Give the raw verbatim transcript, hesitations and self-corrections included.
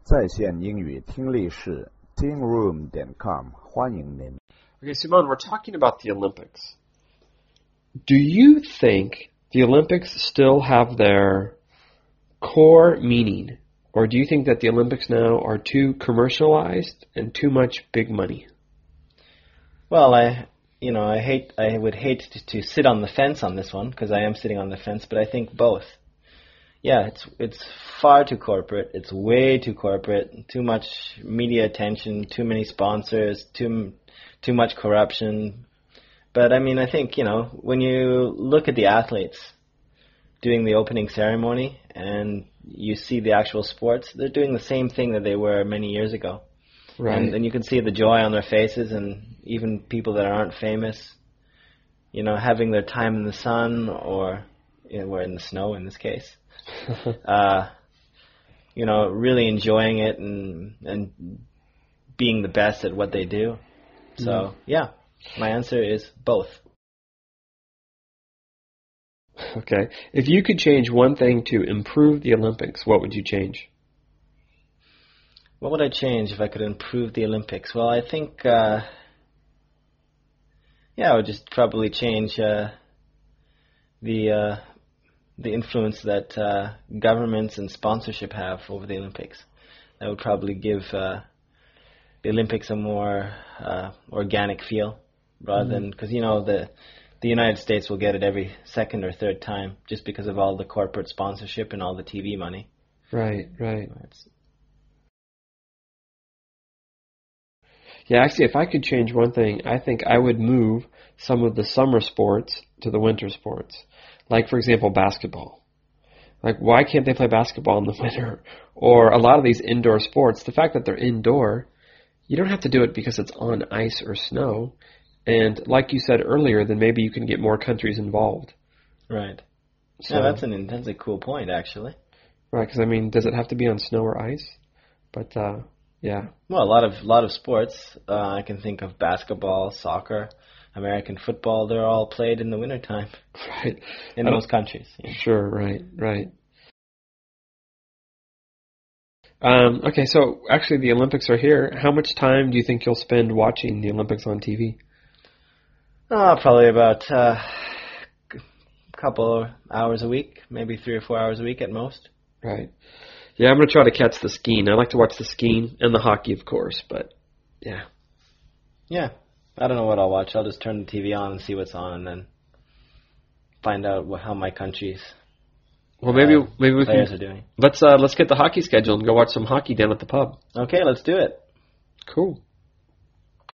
在线英语听力室 teen room 点 com 欢迎您。 Okay, Simone, we're talking about the Olympics. Do you think the Olympics still have their core meaning, or do you think that the Olympics now are too commercialized and too much big money? Well, I, you know, I hate, I would hate to, to sit on the fence on this one because I am sitting on the fence, but I think both. Yeah, it's it's far too corporate. It's way too corporate. Too much media attention. Too many sponsors. Too too much corruption. But I mean, I think, you know, when you look at the athletes doing the opening ceremony and you see the actual sports, they're doing the same thing that they were many years ago. Right. And, and you can see the joy on their faces, and even people that aren't famous, you know, having their time in the sun or, you know, or in the snow in this case. uh, you know, really enjoying it and and being the best at what they do. So, mm. yeah, my answer is both. Okay. If you could change one thing to improve the Olympics, what would you change? What would I change if I could improve the Olympics? Well, I think, uh, yeah, I would just probably change uh, the... Uh, the influence that uh, governments and sponsorship have over the Olympics. That would probably give uh, the Olympics a more uh, organic feel, rather mm-hmm. than, because, you know, the the United States will get it every second or third time just because of all the corporate sponsorship and all the T V money. Right, right. It's, yeah, actually, if I could change one thing, I think I would move some of the summer sports to the winter sports. Like, for example, basketball. Like, why can't they play basketball in the winter? Or a lot of these indoor sports, the fact that they're indoor, you don't have to do it because it's on ice or snow. And like you said earlier, then maybe you can get more countries involved. Right. So, yeah, that's an that's a cool point, actually. Right, because, I mean, does it have to be on snow or ice? But, uh, yeah. Well, a lot of, lot of sports, uh, I can think of basketball, soccer, American football, they're all played in the wintertime. Right. In uh, most countries. Yeah. Sure, right, right. Um, okay, so actually the Olympics are here. How much time do you think you'll spend watching the Olympics on T V? Oh, probably about uh, a couple of hours a week, maybe three or four hours a week at most. Right. Yeah, I'm going to try to catch the skiing. I like to watch the skiing and the hockey, of course, but yeah. Yeah. I don't know what I'll watch. I'll just turn the T V on and see what's on, and then find out what, how my country's well, maybe uh, maybe we players can, are doing. Let's uh, let's get the hockey schedule and go watch some hockey down at the pub. Okay, let's do it. Cool.